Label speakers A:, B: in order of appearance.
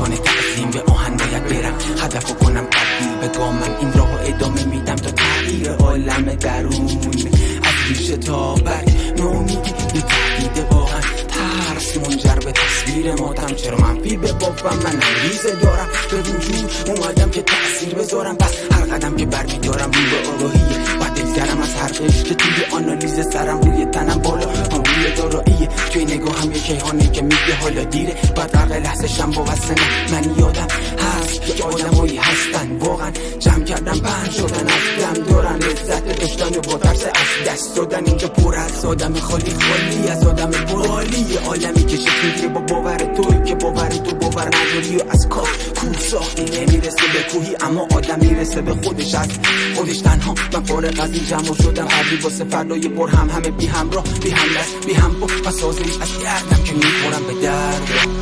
A: میکنه تقسیم به آهن باید برم هدفو کنم تبدیل به گامم این راهو ادامه میدم تا تغییر عالم درون از ریشه تا بر نومیدی یه تهدید واقعا ترس منجر به تصویر ماتم چرا منفی به بابم من انگیزه دارم به وجود اومدم که تأثیر بذارم پس هر قدم که برمیدارم روی به آگاهیه باید بگذرم از هر قش که توی آنالیز سرم روی تنم بالا هم روی داراییه توی نگاهم یه کیهانه که میگه حالا دیره باید غرق لحظه شم با وسنه من یادم هست که آدمایی هستن واقعا جمع کردن بند شدن از دم دارن لذت داشتن و با ترس از دست دادن اینجا پر از آدم خالی از آدم بالی عالمی که شکل میگیره با باور توی که باور تو باور نداری و از کار کوه ساختی نمیرسه به کوهی اما آدم میرسه به خودش از خودش تنها من فارغ از این جمع شدم قبلی واسه فردای پر همه بی همراه بی همدست بی هم با و سازش از گردم که میخورم به درد